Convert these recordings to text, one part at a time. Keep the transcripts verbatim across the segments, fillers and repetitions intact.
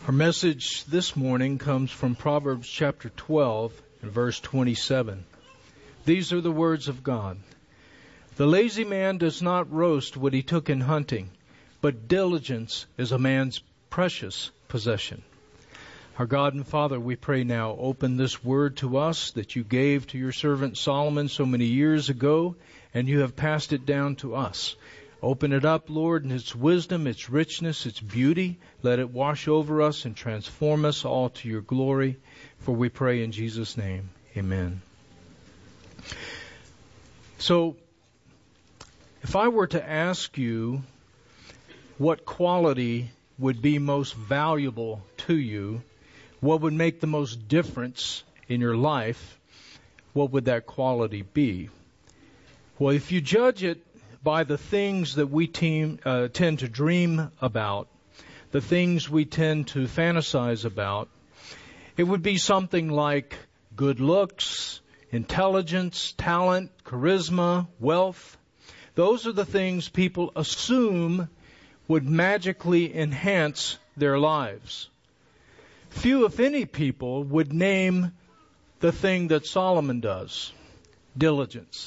Our message this morning comes from Proverbs chapter twelve and verse twenty-seven. These are the words of God. The lazy man does not roast what he took in hunting, but diligence is a man's precious possession. Our God and Father, we pray now, open this word to us that you gave to your servant Solomon so many years ago, and you have passed it down to us. Open it up, Lord, in its wisdom, its richness, its beauty. Let it wash over us and transform us all to your glory. For we pray in Jesus' name. Amen. So, if I were to ask you what quality would be most valuable to you, what would make the most difference in your life, what would that quality be? Well, if you judge it by the things that we team, uh, tend to dream about, the things we tend to fantasize about, it would be something like good looks, intelligence, talent, charisma, wealth. Those are the things people assume would magically enhance their lives. Few, if any, people would name the thing that Solomon does, diligence.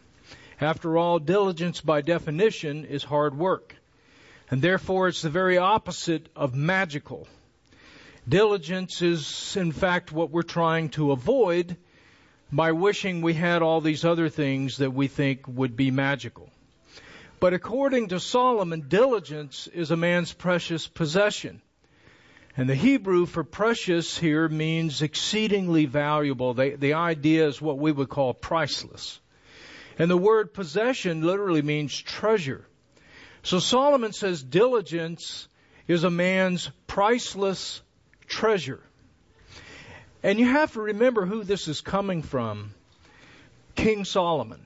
After all, diligence by definition is hard work, and therefore it's the very opposite of magical. Diligence is, in fact, what we're trying to avoid by wishing we had all these other things that we think would be magical. But according to Solomon, diligence is a man's precious possession. And the Hebrew for precious here means exceedingly valuable. The, the idea is what we would call priceless. And the word possession literally means treasure. So Solomon says diligence is a man's priceless treasure. And you have to remember who this is coming from. King Solomon,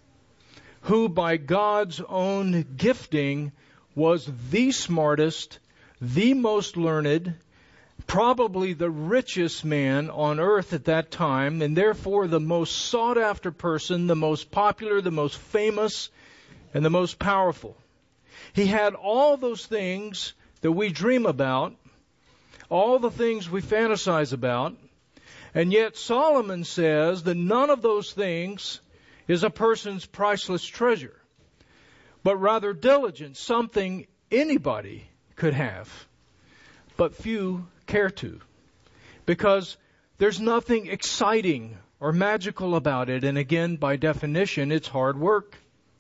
who by God's own gifting was the smartest, the most learned, probably the richest man on earth at that time, and therefore the most sought after person, the most popular, the most famous, and the most powerful. He had all those things that we dream about, all the things we fantasize about, and yet Solomon says that none of those things is a person's priceless treasure, but rather diligence, something anybody could have, but few care to, because there's nothing exciting or magical about it, and again, by definition, it's hard work.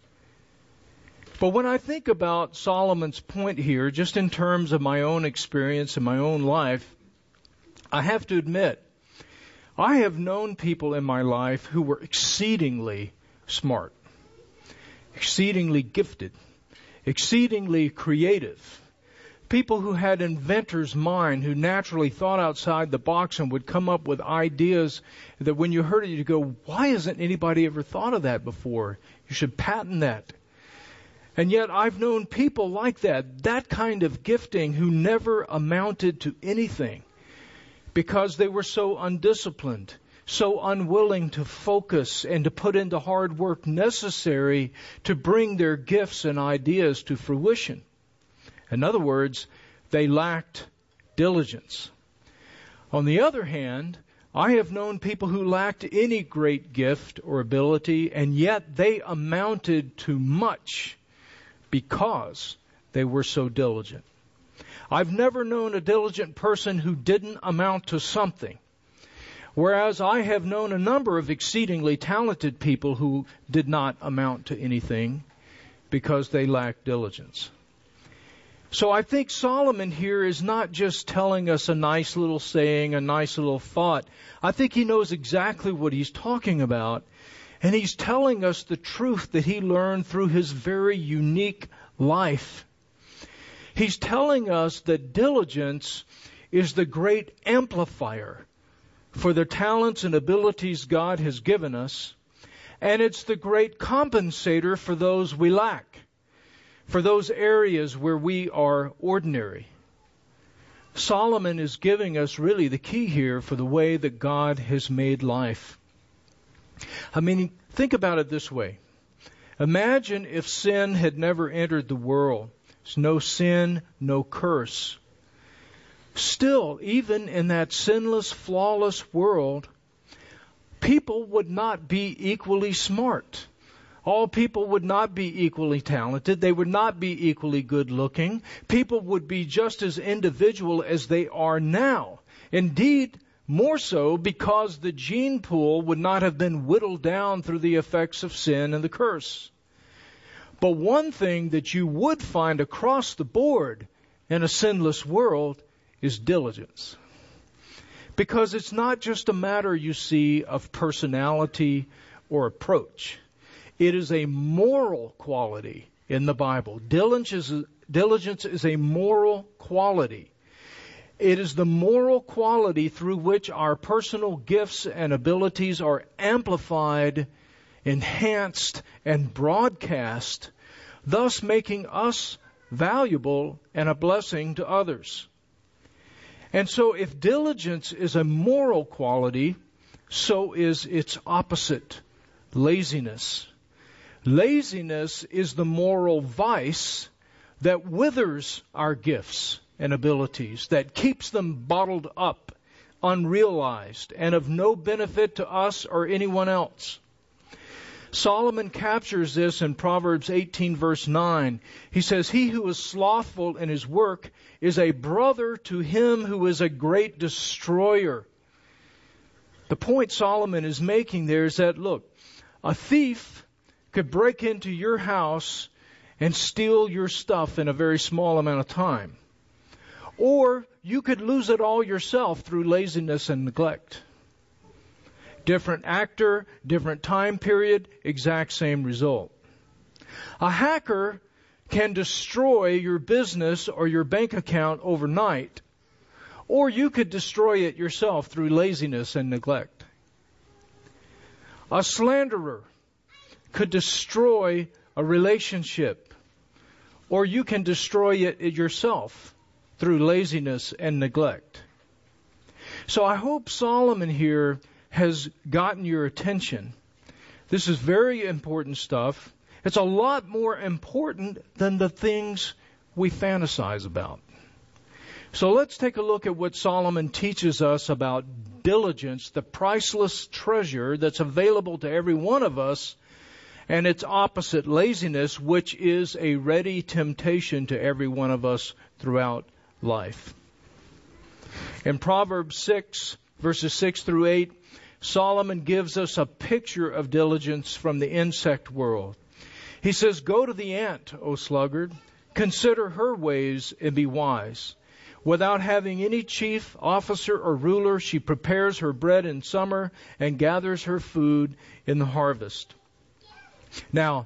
But when I think about Solomon's point here, just in terms of my own experience and my own life, I have to admit, I have known people in my life who were exceedingly smart, exceedingly gifted, exceedingly creative. People who had inventor's mind, who naturally thought outside the box and would come up with ideas that when you heard it, you go, why hasn't anybody ever thought of that before? You should patent that. And yet I've known people like that, that kind of gifting, who never amounted to anything because they were so undisciplined, so unwilling to focus and to put in the hard work necessary to bring their gifts and ideas to fruition. In other words, they lacked diligence. On the other hand, I have known people who lacked any great gift or ability, and yet they amounted to much because they were so diligent. I've never known a diligent person who didn't amount to something, whereas I have known a number of exceedingly talented people who did not amount to anything because they lacked diligence. So I think Solomon here is not just telling us a nice little saying, a nice little thought. I think he knows exactly what he's talking about. And he's telling us the truth that he learned through his very unique life. He's telling us that diligence is the great amplifier for the talents and abilities God has given us. And it's the great compensator for those we lack, for those areas where we are ordinary. Solomon is giving us really the key here for the way that God has made life. I mean, think about it this way. Imagine if sin had never entered the world. There's no sin, no curse. still, even in that sinless, flawless world, people would not be equally smart. All people would not be equally talented. They would not be equally good looking. People would be just as individual as they are now. Indeed, more so because the gene pool would not have been whittled down through the effects of sin and the curse. But one thing that you would find across the board in a sinless world is diligence. Because it's not just a matter, you see, of personality or approach. It is a moral quality in the Bible. Diligence is, diligence is a moral quality. It is the moral quality through which our personal gifts and abilities are amplified, enhanced, and broadcast, thus making us valuable and a blessing to others. And so if diligence is a moral quality, so is its opposite, laziness. Laziness is the moral vice that withers our gifts and abilities, that keeps them bottled up, unrealized, and of no benefit to us or anyone else. Solomon captures this in Proverbs eighteen, verse nine. He says, "He who is slothful in his work is a brother to him who is a great destroyer." The point Solomon is making there is that, look, a thief could break into your house and steal your stuff in a very small amount of time. Or you could lose it all yourself through laziness and neglect. Different actor, different time period, exact same result. A hacker can destroy your business or your bank account overnight, or you could destroy it yourself through laziness and neglect. A slanderer could destroy a relationship, or you can destroy it yourself through laziness and neglect. So I hope Solomon here has gotten your attention. This is very important stuff. It's a lot more important than the things we fantasize about. So let's take a look at what Solomon teaches us about diligence, the priceless treasure that's available to every one of us, and its opposite, laziness, which is a ready temptation to every one of us throughout life. In Proverbs six, verses six through eight, Solomon gives us a picture of diligence from the insect world. He says, "Go to the ant, O sluggard, consider her ways and be wise. Without having any chief, officer, or ruler, she prepares her bread in summer and gathers her food in the harvest." Now,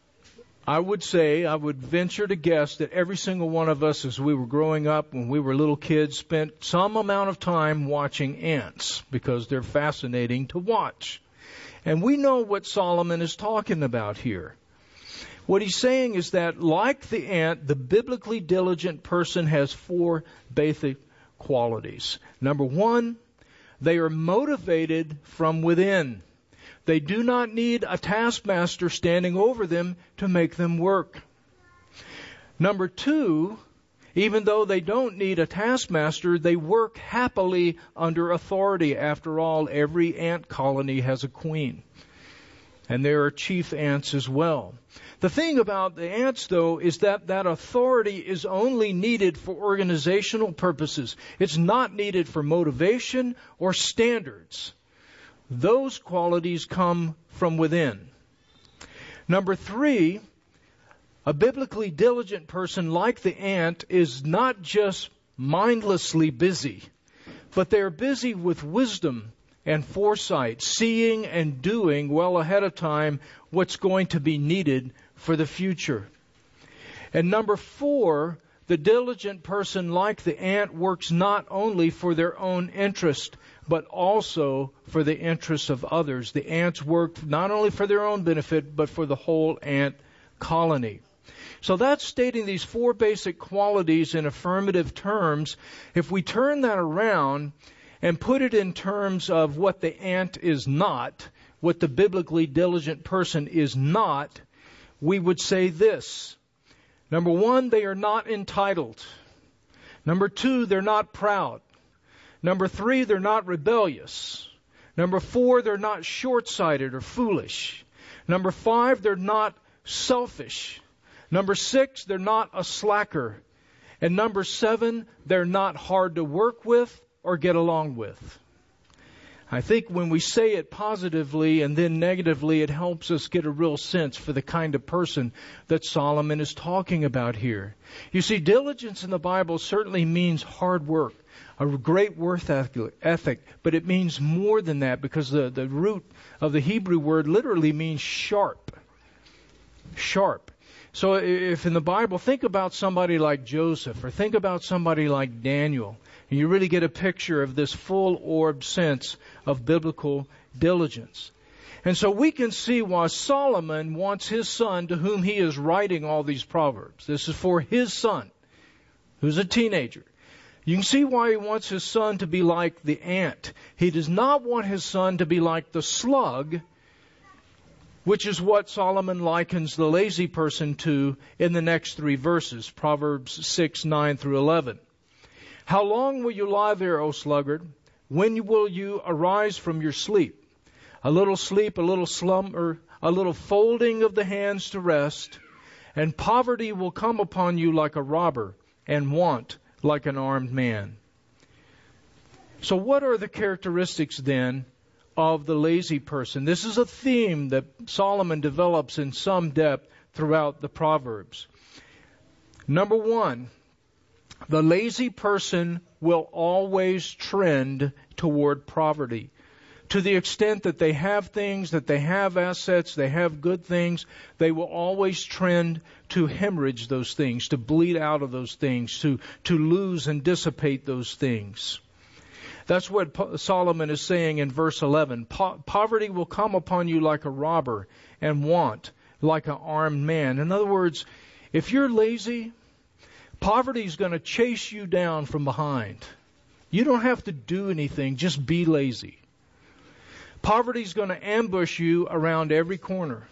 I would say, I would venture to guess that every single one of us as we were growing up, when we were little kids, spent some amount of time watching ants because they're fascinating to watch. And we know what Solomon is talking about here. What he's saying is that, like the ant, the biblically diligent person has four basic qualities. Number one, they are motivated from within. They do not need a taskmaster standing over them to make them work. Number two, even though they don't need a taskmaster, they work happily under authority. After all, every ant colony has a queen. And there are chief ants as well. The thing about the ants, though, is that that authority is only needed for organizational purposes. It's not needed for motivation or standards. Those qualities come from within. Number three, a biblically diligent person like the ant is not just mindlessly busy, but they're busy with wisdom and foresight, seeing and doing well ahead of time what's going to be needed for the future. And number four, the diligent person like the ant works not only for their own interest, but also for the interests of others. The ants work not only for their own benefit, but for the whole ant colony. So that's stating these four basic qualities in affirmative terms. If we turn that around and put it in terms of what the ant is not, what the biblically diligent person is not, we would say this. Number one, they are not entitled. Number two, they're not proud. Number three, they're not rebellious. Number four, they're not short-sighted or foolish. Number five, they're not selfish. Number six, they're not a slacker. And number seven, they're not hard to work with or get along with. I think when we say it positively and then negatively, it helps us get a real sense for the kind of person that Solomon is talking about here. You see, diligence in the Bible certainly means hard work, a great work ethic, but it means more than that, because the, the root of the Hebrew word literally means sharp. Sharp. So if in the Bible, think about somebody like Joseph, or think about somebody like Daniel, and you really get a picture of this full-orbed sense of biblical diligence. And so we can see why Solomon wants his son, to whom he is writing all these proverbs. This is for his son, who's a teenager. You can see why he wants his son to be like the ant. He does not want his son to be like the slug, which is what Solomon likens the lazy person to in the next three verses, Proverbs six, nine through eleven. How long will you lie there, O sluggard? When will you arise from your sleep? A little sleep, a little slumber, a little folding of the hands to rest, and poverty will come upon you like a robber, and want like an armed man. So what are the characteristics then of the lazy person? This is a theme that Solomon develops in some depth throughout the Proverbs. Number one, the lazy person will always trend toward poverty. To the extent that they have things, that they have assets, they have good things, they will always trend to hemorrhage those things, to bleed out of those things, to, to lose and dissipate those things. That's what Solomon is saying in verse eleven. Po- poverty will come upon you like a robber, and want like an armed man. In other words, if you're lazy, poverty is going to chase you down from behind. You don't have to do anything, just be lazy. Poverty is going to ambush you around every corner.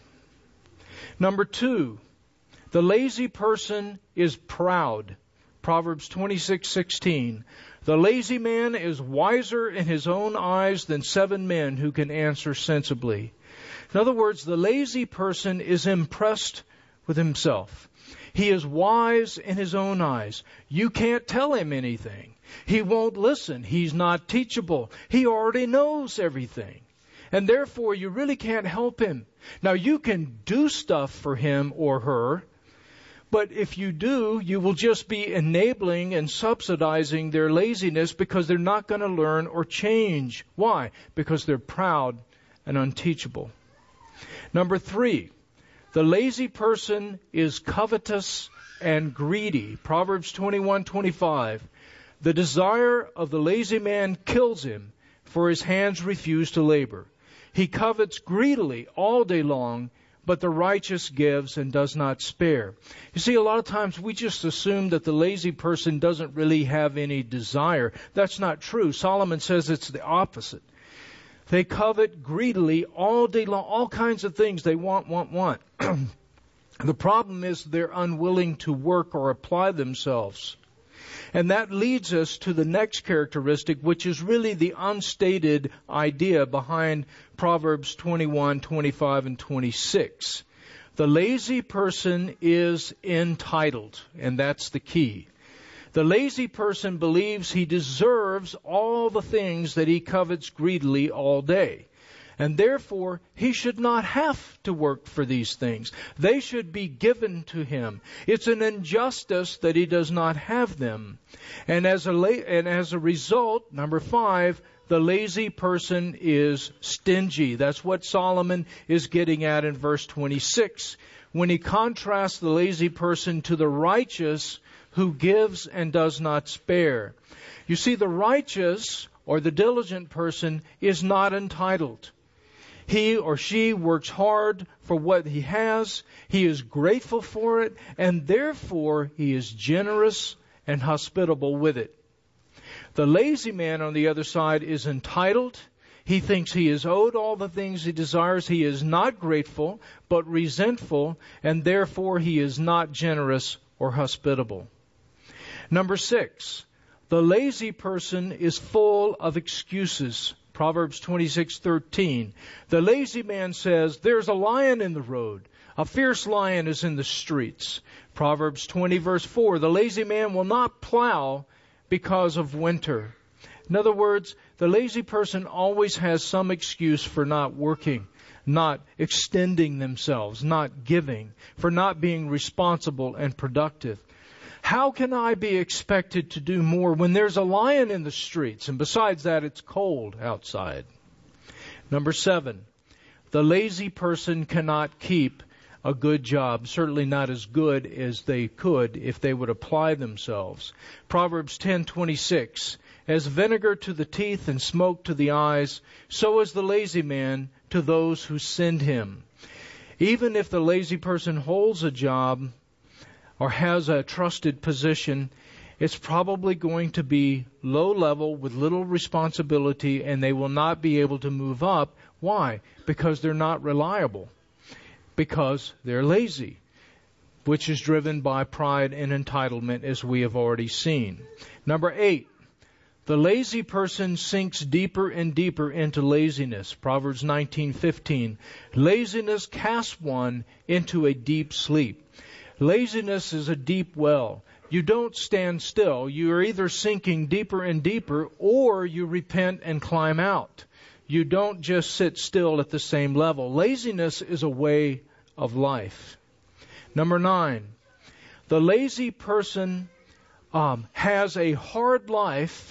Number two, the lazy person is proud. Proverbs twenty-six sixteen. The lazy man is wiser in his own eyes than seven men who can answer sensibly. In other words, the lazy person is impressed with himself. He is wise in his own eyes. You can't tell him anything. He won't listen. He's not teachable. He already knows everything. And therefore, you really can't help him. Now, you can do stuff for him or her, but if you do, you will just be enabling and subsidizing their laziness, because they're not going to learn or change. Why? Because they're proud and unteachable. Number three, the lazy person is covetous and greedy. Proverbs twenty-one twenty-five. The desire of the lazy man kills him, for his hands refuse to labor. He covets greedily all day long, but the righteous gives and does not spare. You see, a lot of times we just assume that the lazy person doesn't really have any desire. That's not true. Solomon says it's the opposite. They covet greedily all day long, all kinds of things they want, want, want. The problem is they're unwilling to work or apply themselves. And that leads us to the next characteristic, which is really the unstated idea behind Proverbs twenty-one, twenty-five, and twenty-six. The lazy person is entitled, and that's the key. The lazy person believes he deserves all the things that he covets greedily all day. And therefore, he should not have to work for these things. They should be given to him. It's an injustice that he does not have them. And as a la- and as a result, number five, the lazy person is stingy. That's what Solomon is getting at in verse twenty-six, when he contrasts the lazy person to the righteous who gives and does not spare. You see, the righteous or the diligent person is not entitled. He or she works hard for what he has. He is grateful for it, and therefore he is generous and hospitable with it. The lazy man, on the other side, is entitled. He thinks he is owed all the things he desires. He is not grateful, but resentful, and therefore he is not generous or hospitable. Number six, the lazy person is full of excuses. Proverbs twenty-six thirteen. The lazy man says, there's a lion in the road. A fierce lion is in the streets. Proverbs twenty verse four. The lazy man will not plow because of winter. In other words, the lazy person always has some excuse for not working, not extending themselves, not giving, for not being responsible and productive. How can I be expected to do more when there's a lion in the streets? And besides that, it's cold outside. Number seven, the lazy person cannot keep a good job, certainly not as good as they could if they would apply themselves. Proverbs ten twenty-six, as vinegar to the teeth and smoke to the eyes, so is the lazy man to those who send him. Even if the lazy person holds a job or has a trusted position, it's probably going to be low level with little responsibility, and they will not be able to move up. Why? Because they're not reliable. Because they're lazy, which is driven by pride and entitlement, as we have already seen. Number eight, the lazy person sinks deeper and deeper into laziness. Proverbs nineteen fifteen. Laziness casts one into a deep sleep. Laziness is a deep well. You don't stand still. You are either sinking deeper and deeper, or you repent and climb out. You don't just sit still at the same level. Laziness is a way of life. Number nine, the lazy person um, has a hard life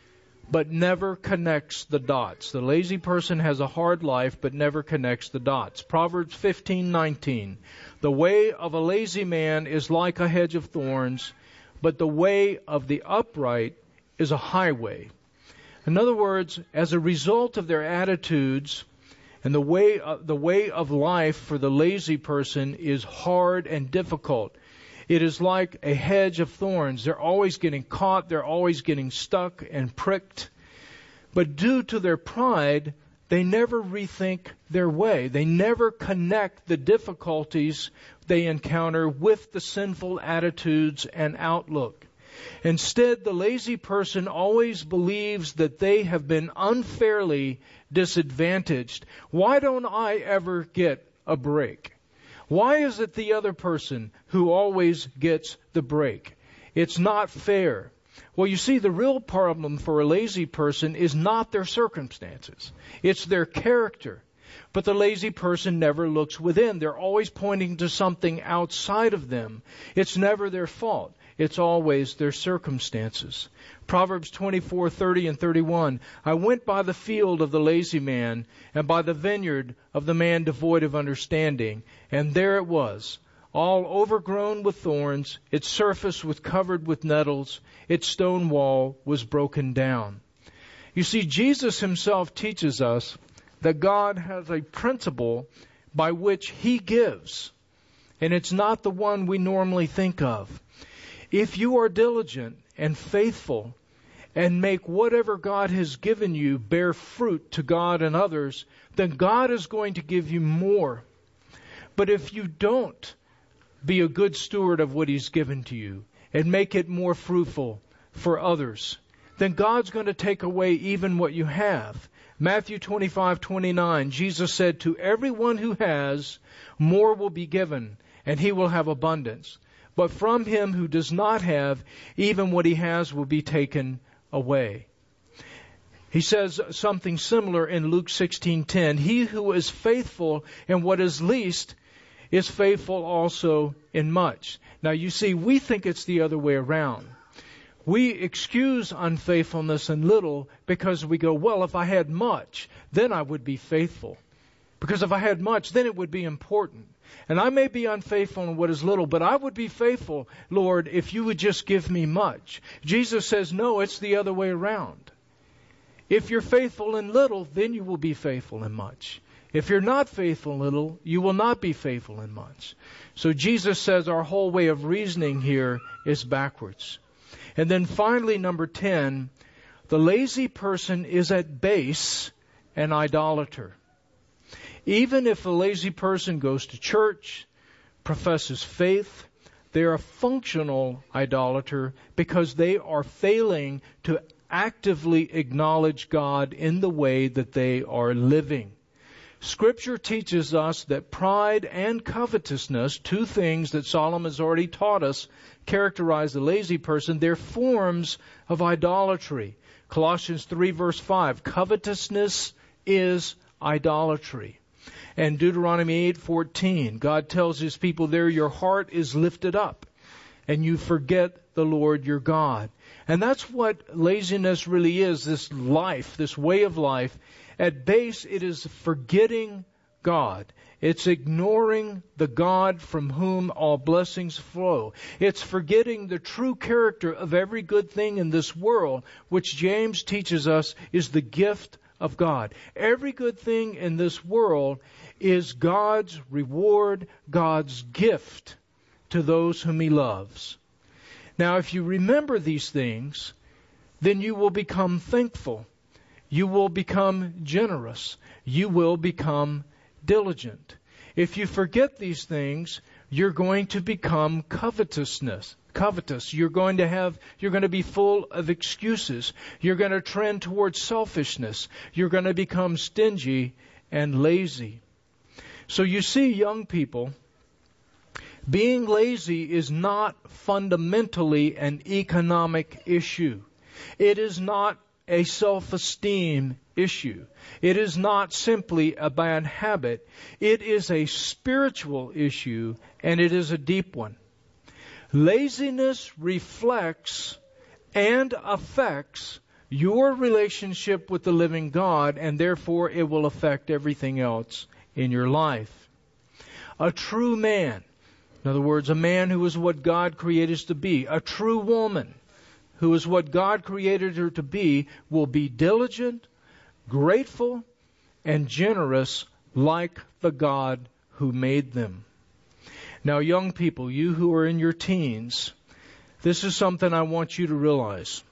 but never connects the dots. The lazy person has a hard life but never connects the dots. Proverbs fifteen nineteen. The way of a lazy man is like a hedge of thorns, but the way of the upright is a highway. In other words, as a result of their attitudes, and the way of, the way of life for the lazy person is hard and difficult. It is like a hedge of thorns. They're always getting caught. They're always getting stuck and pricked. But due to their pride, they never rethink their way. They never connect the difficulties they encounter with the sinful attitudes and outlook. Instead, the lazy person always believes that they have been unfairly disadvantaged. Why don't I ever get a break? Why is it the other person who always gets the break? It's not fair. Well, you see, the real problem for a lazy person is not their circumstances. It's their character. But the lazy person never looks within. They're always pointing to something outside of them. It's never their fault. It's always their circumstances. Proverbs twenty-four thirty and thirty-one. I went by the field of the lazy man, and by the vineyard of the man devoid of understanding. And there it was, all overgrown with thorns. Its surface was covered with nettles. Its stone wall was broken down. You see, Jesus himself teaches us that God has a principle by which He gives. And it's not the one we normally think of. If you are diligent and faithful and make whatever God has given you bear fruit to God and others, then God is going to give you more. But if you don't be a good steward of what He's given to you and make it more fruitful for others, then God's going to take away even what you have. Matthew twenty-five twenty-nine, Jesus said, to everyone who has, more will be given, and he will have abundance. But from him who does not have, even what he has will be taken away. He says something similar in Luke sixteen ten. He who is faithful in what is least is faithful also in much. Now you see, we think it's the other way around. We excuse unfaithfulness in little because we go, well, if I had much, then I would be faithful. Because if I had much, then it would be important. And I may be unfaithful in what is little, but I would be faithful, Lord, if you would just give me much. Jesus says, no, it's the other way around. If you're faithful in little, then you will be faithful in much. If you're not faithful in little, you will not be faithful in much. So Jesus says our whole way of reasoning here is backwards. And then finally, number ten, the lazy person is at base an idolater. Even if a lazy person goes to church, professes faith, They're a functional idolater because they are failing to actively acknowledge God in the way that they are living. Scripture teaches us that pride and covetousness, two things that Solomon has already taught us, characterize the lazy person. They're forms of idolatry. Colossians three verse five, covetousness is idolatry. And Deuteronomy eight fourteen, God tells His people there, your heart is lifted up and you forget the Lord your God. And that's what laziness really is, this life, this way of life. At base, it is forgetting God. It's ignoring the God from whom all blessings flow. It's forgetting the true character of every good thing in this world, which James teaches us is the gift of God. Every good thing in this world is God's reward, God's gift to those whom He loves. Now, if you remember these things, then you will become thankful. You will become generous. You will become diligent. If you forget these things, you're going to become covetousness. Covetous. You're going to have, you're going to be full of excuses. You're going to trend towards selfishness. You're going to become stingy and lazy. So you see, young people, being lazy is not fundamentally an economic issue. It is not a self-esteem issue. It is not simply a bad habit. It is a spiritual issue, and it is a deep one. Laziness reflects and affects your relationship with the living God, and therefore it will affect everything else in your life. A true man, in other words, a man who is what God created us to be, a true woman, who is what God created her to be, will be diligent, grateful, and generous like the God who made them. Now, young people, you who are in your teens, this is something I want you to realize.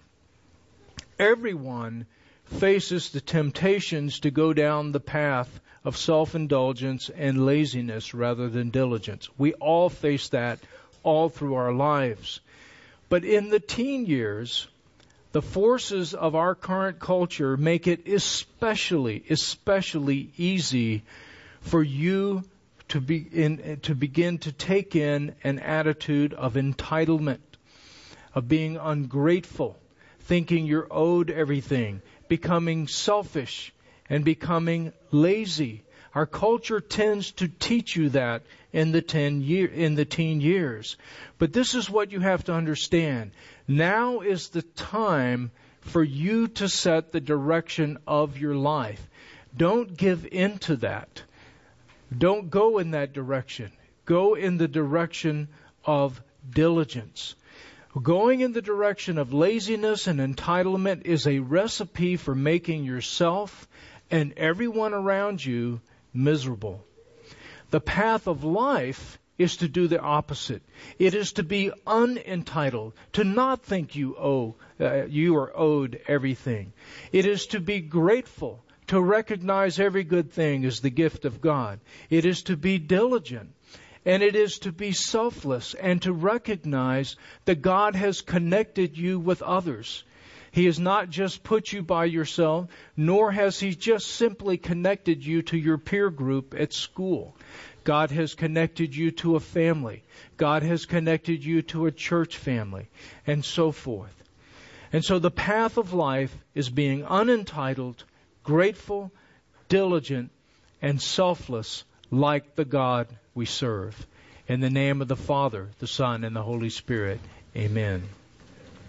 Everyone faces the temptations to go down the path of self-indulgence and laziness rather than diligence. We all face that all through our lives. But in the teen years, the forces of our current culture make it especially, especially easy for you to be in, to begin to take in an attitude of entitlement, of being ungrateful, thinking you're owed everything, becoming selfish, and becoming lazy. Our culture tends to teach you that in the ten year, in the teen years. But this is what you have to understand. Now is the time for you to set the direction of your life. Don't give in to that. Don't go in that direction. Go in the direction of diligence. Going in the direction of laziness and entitlement is a recipe for making yourself and everyone around you miserable. The path of life is to do the opposite. It is to be unentitled, to not think you owe, uh, you are owed everything. It is to be grateful, to recognize every good thing as the gift of God. It is to be diligent, and it is to be selfless and to recognize that God has connected you with others. He has not just put you by yourself, nor has He just simply connected you to your peer group at school. God has connected you to a family. God has connected you to a church family, and so forth. And so the path of life is being unentitled, grateful, diligent, and selfless like the God we serve. In the name of the Father, the Son, and the Holy Spirit, amen.